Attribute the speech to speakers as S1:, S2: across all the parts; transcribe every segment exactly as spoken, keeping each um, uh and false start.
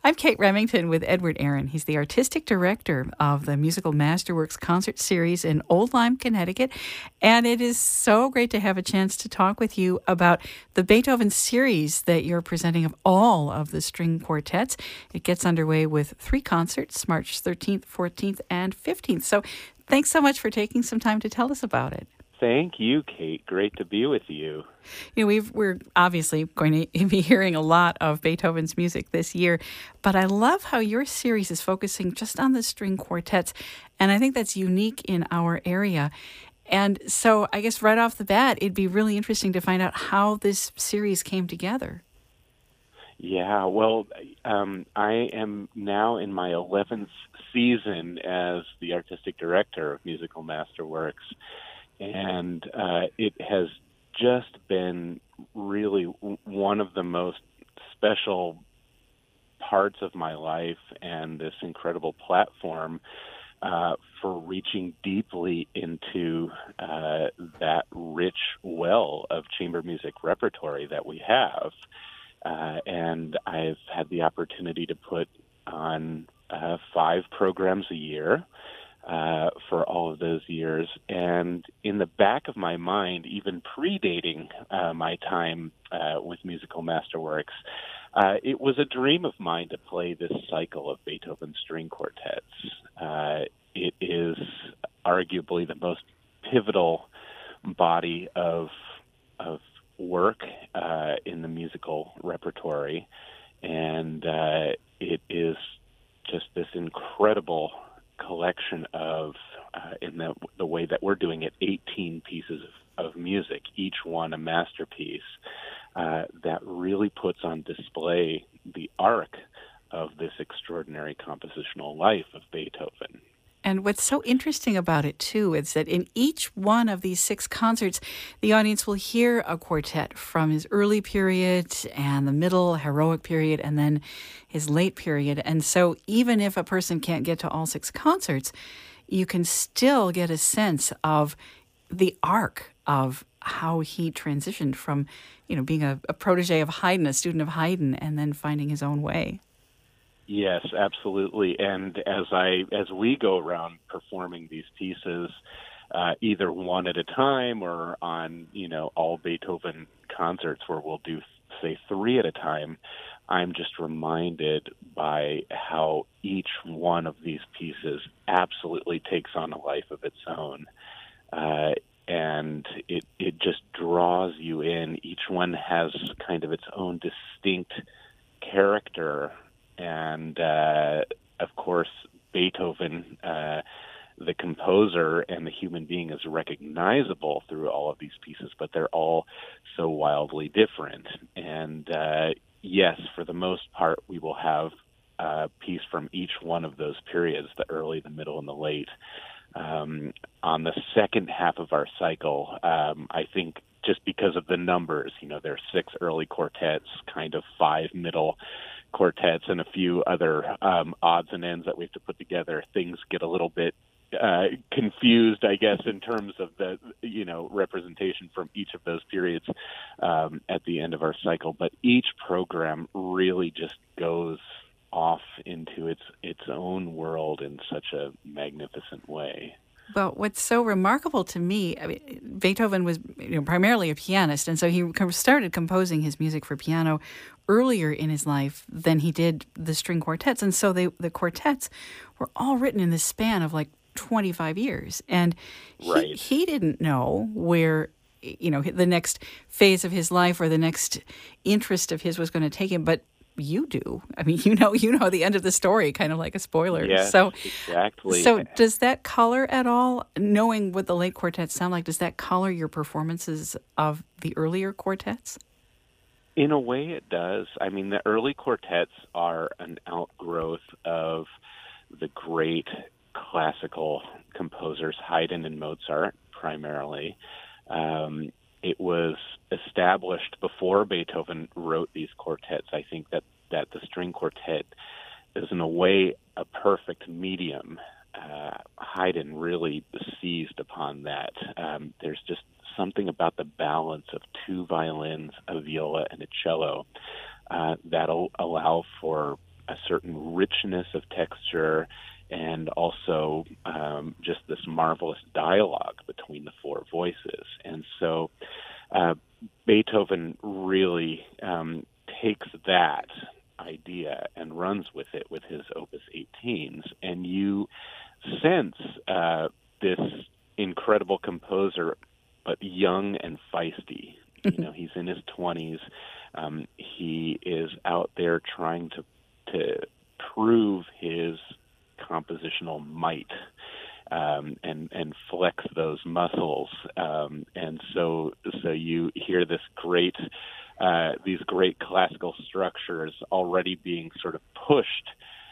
S1: I'm Kate Remington with Edward Aaron. He's the artistic director of the Musical Masterworks concert series in Old Lyme, Connecticut. And it is so great to have a chance to talk with you about the Beethoven series that you're presenting of all of the string quartets. It gets underway with three concerts, March thirteenth, fourteenth, and fifteenth. So thanks so much for taking some time to tell us about it.
S2: Thank you, Kate. Great to be with you.
S1: You know, we've, we're obviously going to be hearing a lot of Beethoven's music this year, but I love how your series is focusing just on the string quartets, and I think that's unique in our area. And so I guess right off the bat, it'd be really interesting to find out how this series came together.
S2: Yeah, well, um, I am now in my eleventh season as the artistic director of Musical Masterworks. And uh, it has just been really w- one of the most special parts of my life, and this incredible platform uh, for reaching deeply into uh, that rich well of chamber music repertory that we have. Uh, and I've had the opportunity to put on uh, five programs a year. Uh, for all of those years. And in the back of my mind, even predating uh, my time uh, with Musical Masterworks, uh, it was a dream of mine to play this cycle of Beethoven string quartets. Uh, it is arguably the most pivotal body of, of work uh, in the musical repertory. And uh, it is just this incredible collection of, uh, in the the way that we're doing it, eighteen pieces of, of music, each one a masterpiece, uh, that really puts on display the arc of this extraordinary compositional life of Beethoven.
S1: And what's so interesting about it, too, is that in each one of these six concerts, the audience will hear a quartet from his early period and the middle heroic period and then his late period. And so even if a person can't get to all six concerts, you can still get a sense of the arc of how he transitioned from, you know, being a, a protege of Haydn, a student of Haydn, and then finding his own way.
S2: Yes, absolutely. And as I as we go around performing these pieces, uh, either one at a time or on, you know, all Beethoven concerts where we'll do, say, three at a time, I'm just reminded by how each one of these pieces absolutely takes on a life of its own. Uh, and it, it just draws you in. Each one has kind of its own distinct character. And, uh, of course, Beethoven, uh, the composer and the human being, is recognizable through all of these pieces, but they're all so wildly different. And, uh, yes, for the most part, we will have a piece from each one of those periods, the early, the middle, and the late. Um, on the second half of our cycle, um, I think just because of the numbers, you know, there are six early quartets, kind of five middle quartets, and a few other um, odds and ends that we have to put together, things get a little bit uh, confused, I guess, in terms of the, you know, representation from each of those periods um, at the end of our cycle. But each program really just goes off into its its own world in such a magnificent way.
S1: Well, what's so remarkable to me, I mean, Beethoven was, you know, primarily a pianist, and so he started composing his music for piano earlier in his life than he did the string quartets. And so they, the quartets were all written in the span of like twenty-five years. And he,
S2: right.
S1: he didn't know where, you know, the next phase of his life or the next interest of his was going to take him. But you do. I mean, you know, you know the end of the story, kind of like a spoiler.
S2: Yes,
S1: so,
S2: exactly.
S1: So does that color at all, knowing what the late quartets sound like, does that color your performances of the earlier quartets?
S2: In a way, it does. I mean, the early quartets are an outgrowth of the great classical composers, Haydn and Mozart, primarily. Um, it was established before Beethoven wrote these quartets. I think that, that the string quartet is, in a way, a perfect medium. Uh, Haydn really seized upon that. Um, there's just something about the balance of two violins, a viola, and a cello uh, that'll allow for a certain richness of texture, and also um, just this marvelous dialogue between the four voices. And so uh, Beethoven really um, takes that idea and runs with it with his Opus eighteens, and you sense uh, this incredible composer, but young and feisty. You know, he's in his twenties. Um, he is out there trying to to prove his compositional might um, and and flex those muscles. Um, and so so you hear this great uh, these great classical structures already being sort of pushed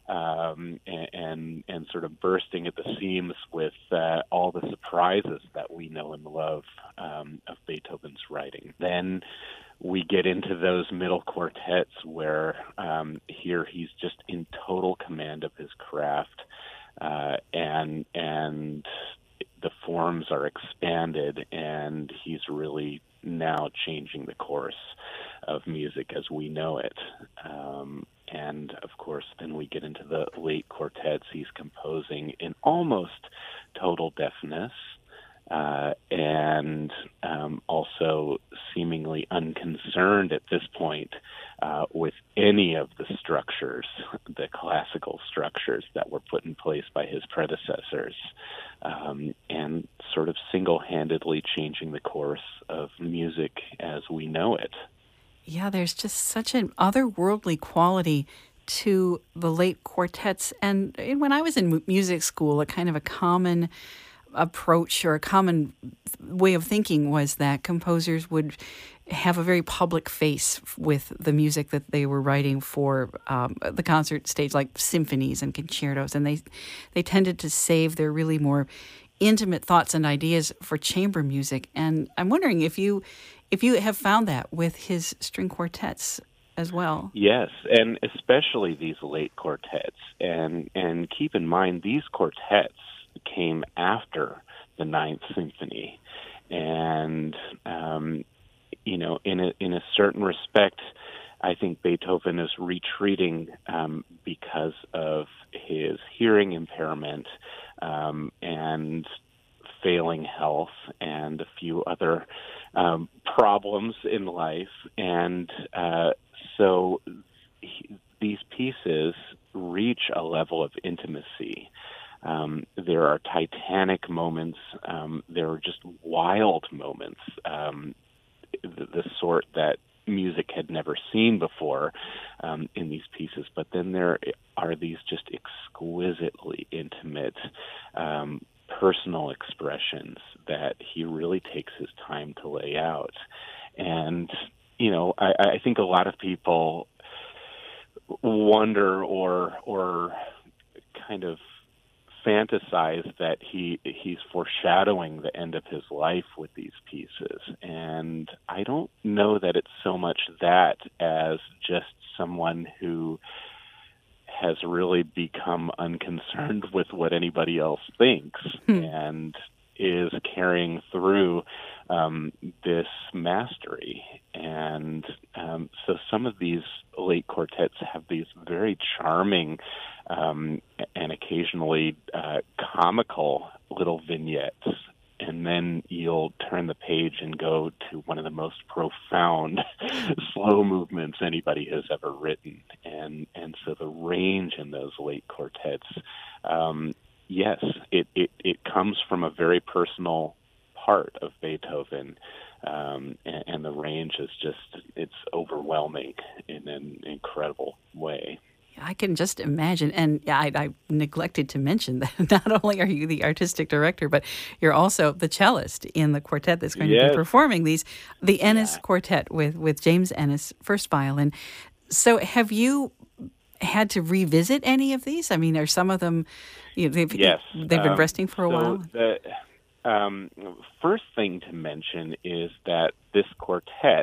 S2: um, and, and and sort of bursting at the seams with uh, all the surprises that we know and love um, of Beethoven's writing. Then we get into those middle quartets where um, here he's just in total command of his craft, uh, and and the forms are expanded, and he's really now changing the course of music as we know it. Um, and of course, then we get into the late quartets. He's composing in almost total deafness. Uh, and um, also seemingly unconcerned at this point uh, with any of the structures, the classical structures that were put in place by his predecessors, um, and sort of single-handedly changing the course of music as we know it.
S1: Yeah, there's just such an otherworldly quality to the late quartets. And when I was in music school, a kind of a common approach or a common way of thinking was that composers would have a very public face with the music that they were writing for um, the concert stage, like symphonies and concertos, and they they tended to save their really more intimate thoughts and ideas for chamber music. And I'm wondering if you if you have found that with his string quartets as well.
S2: Yes, and especially these late quartets. And and keep in mind, these quartets came after the Ninth Symphony, and um, you know, in a in a certain respect, I think Beethoven is retreating um, because of his hearing impairment um, and failing health and a few other um, problems in life, and uh, so he, these pieces reach a level of intimacy. Um, there are titanic moments. Um, there are just wild moments, um, the, the sort that music had never seen before um, in these pieces. But then there are these just exquisitely intimate, um, personal expressions that he really takes his time to lay out. And, you know, I, I think a lot of people wonder or or kind of fantasize that he he's foreshadowing the end of his life with these pieces. And I don't know that it's so much that as just someone who has really become unconcerned with what anybody else thinks hmm. and is carrying through um, this mastery. And um, so some of these late quartets have these very charming um, and occasionally uh, comical little vignettes. And then you'll turn the page and go to one of the most profound slow movements anybody has ever written. And and so the range in those late quartets, um, yes, it, it, it comes from a very personal part of Beethoven, um, and, and the range is just, it's overwhelming in an incredible way.
S1: I can just imagine. And I, I neglected to mention that not only are you the artistic director, but you're also the cellist in the quartet that's going yes. to be performing these, the Ennis yeah. Quartet with, with James Ennis, first violin. So have you had to revisit any of these? I mean, are some of them, you know, they've,
S2: yes.
S1: they've been um, resting for a
S2: so
S1: while?
S2: The um, first thing to mention is that this quartet,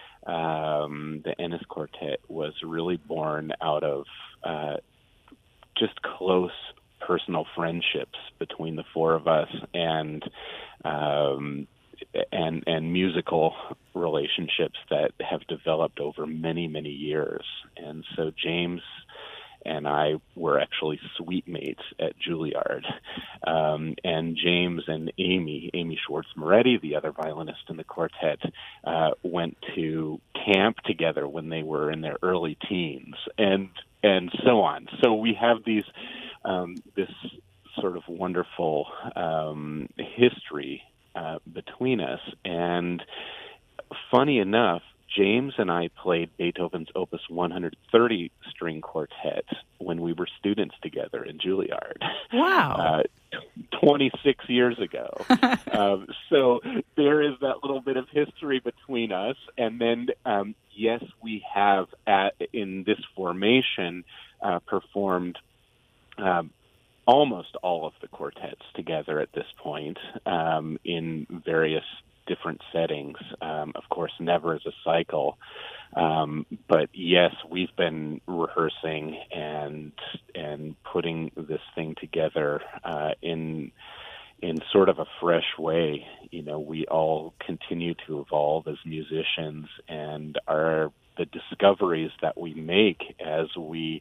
S2: Um, the Ennis Quartet, was really born out of uh, just close personal friendships between the four of us, and um, and and musical relationships that have developed over many many years. And so James and I were actually suite mates at Juilliard. Um, and James and Amy, Amy Schwartz-Moretti, the other violinist in the quartet, uh, went to camp together when they were in their early teens, and and so on. So we have these um, this sort of wonderful um, history uh, between us. And funny enough, James and I played Beethoven's Opus one thirty string quartet when we were students together in Juilliard.
S1: Wow.
S2: Uh, twenty-six years ago. um, so there is that little bit of history between us. And then, um, yes, we have, at, in this formation, uh, performed um, almost all of the quartets together at this point um, in various different settings. Um, of course, never as a cycle. Um, but yes, we've been rehearsing and and putting this thing together uh, in in sort of a fresh way. You know, we all continue to evolve as musicians, and our the discoveries that we make as we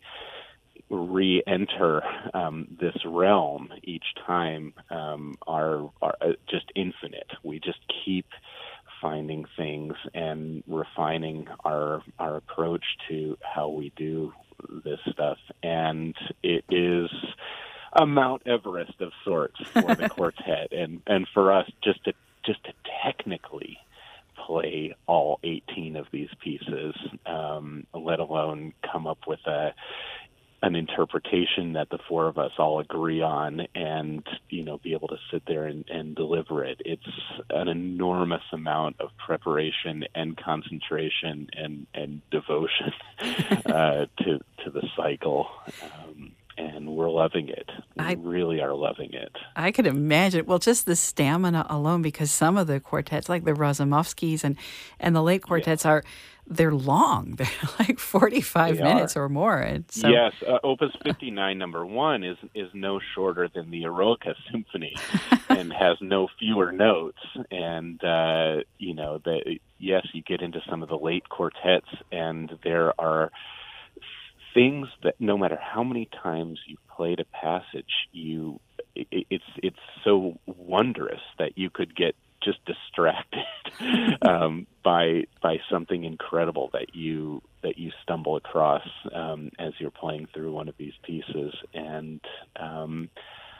S2: re-enter um, this realm each time um, are, are just infinite. We just keep finding things and refining our our approach to how we do this stuff, and it is a Mount Everest of sorts for the quartet, and and for us just to just to technically play all eighteen of these pieces, um, let alone come up with a an interpretation that the four of us all agree on, and, you know, be able to sit there and, and deliver it. It's an enormous amount of preparation and concentration and, and devotion uh, to to the cycle. Um, and we're loving it. We
S1: I,
S2: really are loving it.
S1: I could imagine. Well, just the stamina alone, because some of the quartets, like the Razumovskys and, and the late quartets, yeah. are they're long. They're like forty-five
S2: they
S1: minutes
S2: are.
S1: or more. And so,
S2: yes, uh, Opus fifty-nine, number one, is is no shorter than the Eroica Symphony, and has no fewer notes. And uh, you know, the yes, you get into some of the late quartets, and there are things that no matter how many times you played a passage, you it, it's it's so wondrous that you could get just distracted um, by by something incredible that you that you stumble across um, as you're playing through one of these pieces. And um,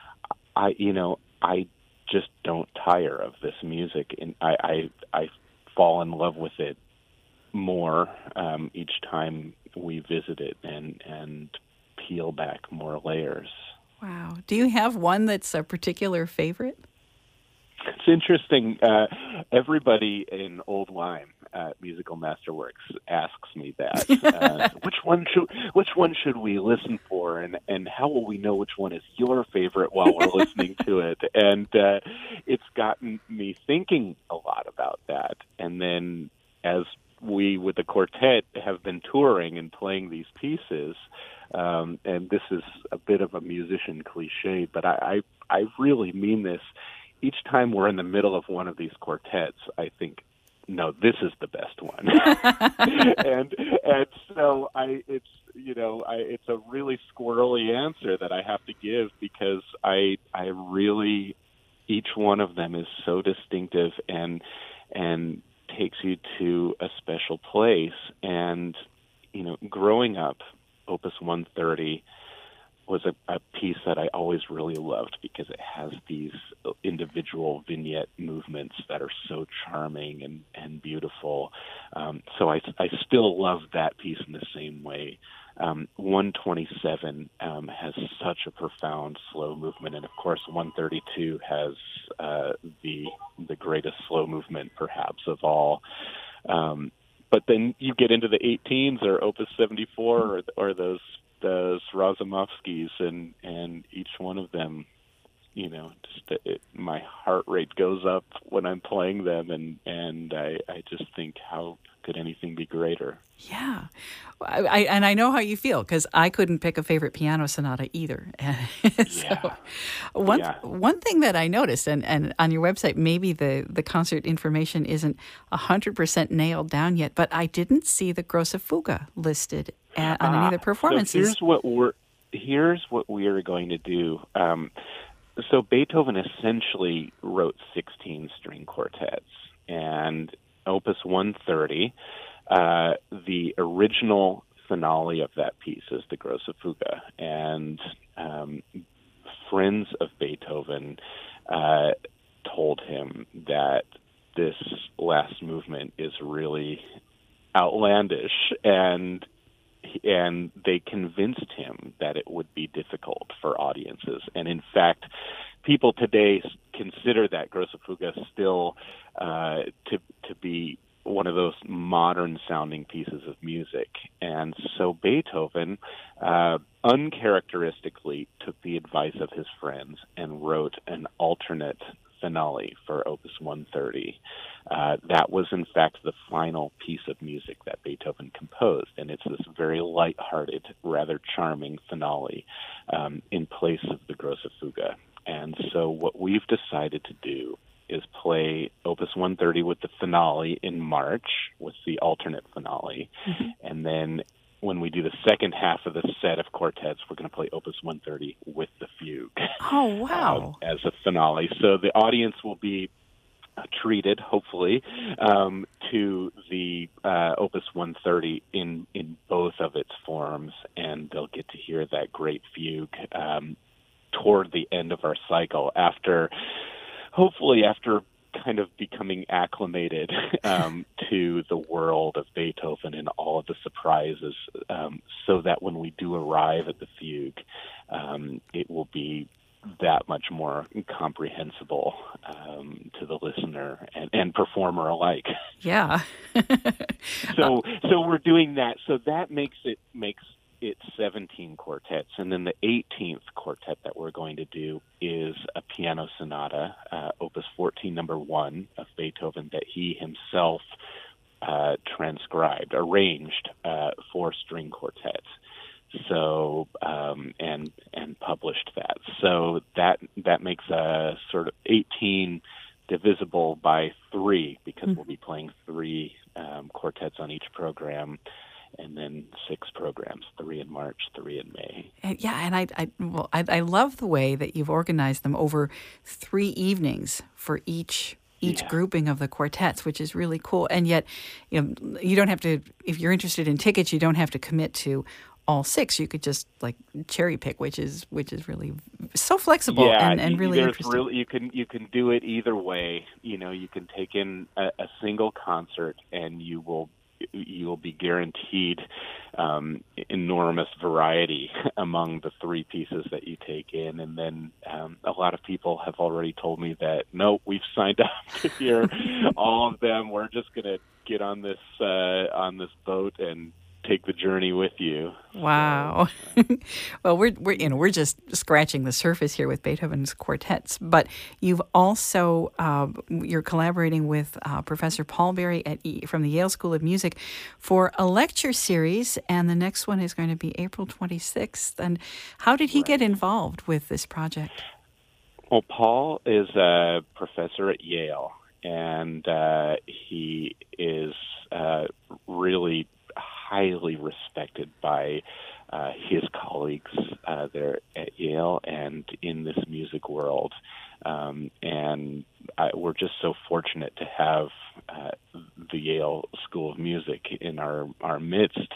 S2: I you know I just don't tire of this music, and I I, I fall in love with it more um, each time we visit it and and peel back more layers.
S1: Wow. Do you have one that's a particular favorite?
S2: It's interesting. Uh, everybody in Old Lyme at Musical Masterworks asks me that. Uh, which one should which one should we listen for, and, and how will we know which one is your favorite while we're listening to it? And uh, it's gotten me thinking a lot about that. And then as we, with the quartet, have been touring and playing these pieces, um, and this is a bit of a musician cliche, but I, I, I really mean this. Each time we're in the middle of one of these quartets, I think, no, this is the best one. and and so I, it's you know, I, it's a really squirrely answer that I have to give, because I I really, each one of them is so distinctive and and takes you to a special place. And, you know, growing up, Opus one thirty was a, a piece that I always really loved, because it has these individual vignette movements that are so charming and, and beautiful. Um, so I, I still love that piece in the same way. Um, one twenty-seven um, has such a profound slow movement, and of course one thirty-two has uh, the the greatest slow movement perhaps of all. Um, but then you get into the eighteens or Opus seventy-four or, or those those Razumovskys, and and each one of them, you know, just it, my heart rate goes up when I'm playing them, and and I, I just think how could anything be greater?
S1: Yeah. I, I, and I know how you feel because I couldn't pick a favorite piano sonata either. so
S2: Yeah.
S1: one
S2: Yeah.
S1: one thing that I noticed, and, and on your website, maybe the, the concert information isn't one hundred percent nailed down yet, but I didn't see the Grosse Fuge listed at, on any of the
S2: Ah,
S1: performances.
S2: so here's what we're here's what we are going to do. Um, so Beethoven essentially wrote sixteen string quartets, and Opus one thirty, uh, the original finale of that piece is the Grosse Fuge, and um, friends of Beethoven uh, told him that this last movement is really outlandish, and and they convinced him that it would be difficult for audiences. And in fact, people today consider that Grosse Fuge still uh, to to be one of those modern-sounding pieces of music. And so Beethoven uh, uncharacteristically took the advice of his friends and wrote an alternate finale for Opus one thirty. Uh, that was, in fact, the final piece of music that Beethoven composed, and it's this very lighthearted, rather charming finale um, in place of the Grosse Fuge. And so what we've decided to do is play Opus one thirty with the finale in March, with the alternate finale, mm-hmm. and then when we do the second half of the set of quartets, we're going to play Opus one thirty with the fugue.
S1: Oh, wow.
S2: uh, as a finale. So the audience will be uh, treated, hopefully, um, to the uh, Opus one thirty in, in both of its forms, and they'll get to hear that great fugue um, toward the end of our cycle after, hopefully after kind of becoming acclimated um, to the world of Beethoven and all of the surprises, um, so that when we do arrive at the fugue, um, it will be that much more comprehensible um, to the listener and, and performer alike.
S1: Yeah.
S2: so so we're doing that. So that makes it makes it seventeen quartets, and then the eighteenth quartet that we're going to do is a piano sonata, uh, Opus fourteen, number one of Beethoven, that he himself uh, transcribed, arranged uh, for string quartets. So um, and and published that. So that that makes a sort of eighteen divisible by three, because mm-hmm. we'll be playing three um, quartets on each program. And then six programs, three in March, three in May.
S1: And yeah, and I, I well, I, I love the way that you've organized them over three evenings for each each yeah. grouping of the quartets, which is really cool. And yet, you know, you don't have to. If you're interested in tickets, you don't have to commit to all six. You could just like cherry pick, which is which is really so flexible
S2: yeah,
S1: and, and really interesting.
S2: Really, you can you can do it either way. You know, you can take in a, a single concert, and you will. You will be guaranteed um, enormous variety among the three pieces that you take in. And then um, a lot of people have already told me that, no, we've signed up to hear all of them. We're just going to get on this uh, on this boat and take the journey with you.
S1: Wow. So, uh, well, we're we're you know we're just scratching the surface here with Beethoven's quartets, but you've also uh, you're collaborating with uh, Professor Paul Berry at e- from the Yale School of Music for a lecture series, and the next one is going to be April twenty-sixth. And how did he right. get involved with this project?
S2: Well, Paul is a professor at Yale, and uh, he is uh, really highly respected by uh, his colleagues uh, there at Yale and in this music world. Um, and I, we're just so fortunate to have uh, the Yale School of Music in our, our midst,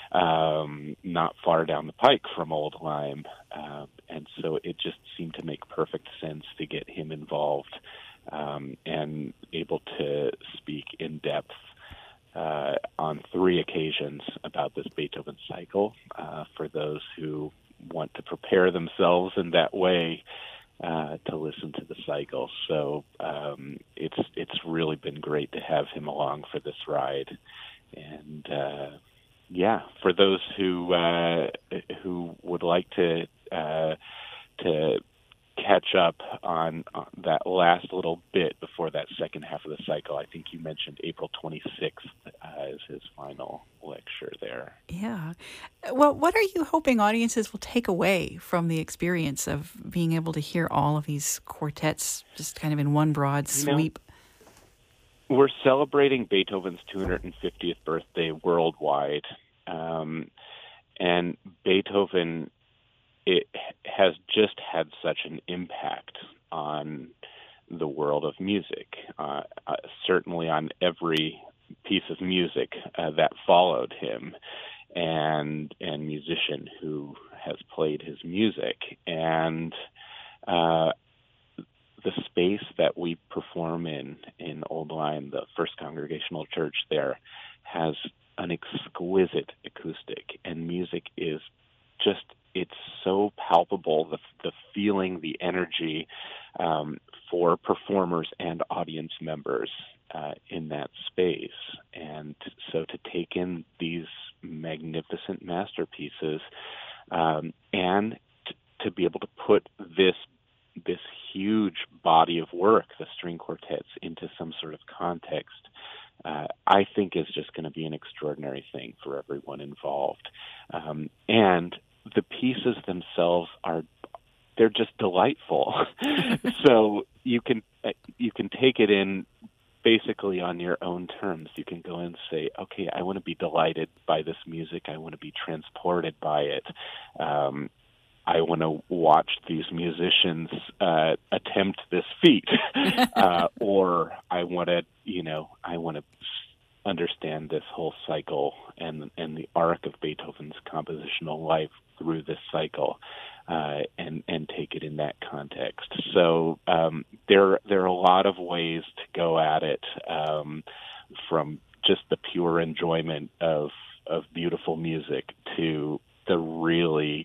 S2: um, not far down the pike from Old Lyme. Uh, and so it just seemed to make perfect sense to get him involved um, and able to speak in depth Uh, on three occasions about this Beethoven cycle uh, for those who want to prepare themselves in that way uh, to listen to the cycle. So um, it's it's really been great to have him along for this ride. And uh, yeah, for those who uh, who would like to uh, to catch up on, on that last little bit before that second half of the cycle, I think you mentioned April twenty-sixth uh, as his final lecture there.
S1: Yeah. Well, what are you hoping audiences will take away from the experience of being able to hear all of these quartets just kind of in one broad
S2: You know,
S1: sweep?
S2: we're celebrating Beethoven's two hundred fiftieth birthday worldwide, um, and Beethoven it has just had such an impact on the world of music, uh, uh, certainly on every piece of music uh, that followed him, and and musician who has played his music, and uh, the space that we perform in in Old Lyme, the First Congregational Church there, has an exquisite acoustic, and music is just, it's so palpable, the the feeling, the energy um, for performers and audience members uh, in that space. And so to take in these magnificent masterpieces um, and t- to be able to put this this huge body of work, the string quartets, into some sort of context, uh, I think is just going to be an extraordinary thing for everyone involved. Um, and the pieces themselves are, they're just delightful. So you can you can take it in basically on your own terms. You can go and say, okay, I want to be delighted by this music. I want to be transported by it. Um, I want to watch these musicians uh, attempt this feat, uh, or I want to, you know, I want to understand this whole cycle and and the arc of Beethoven's compositional life through this cycle, uh, and and take it in that context. So um, there there are a lot of ways to go at it, um, from just the pure enjoyment of of beautiful music to the really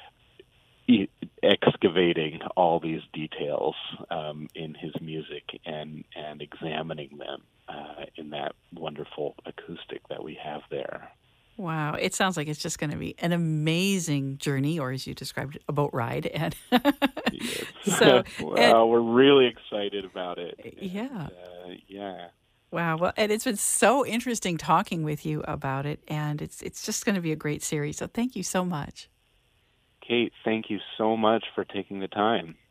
S2: excavating all these details um, in his music and and examining them uh, in that wonderful acoustic that we have there.
S1: Wow, it sounds like it's just going to be an amazing journey, or as you described, a boat ride. And
S2: Yes.
S1: so,
S2: Well,
S1: and,
S2: we're really excited about it. And,
S1: yeah.
S2: uh, yeah.
S1: Wow. Well, and it's been so interesting talking with you about it, and it's it's just going to be a great series. So thank you so much.
S2: Kate, thank you so much for taking the time.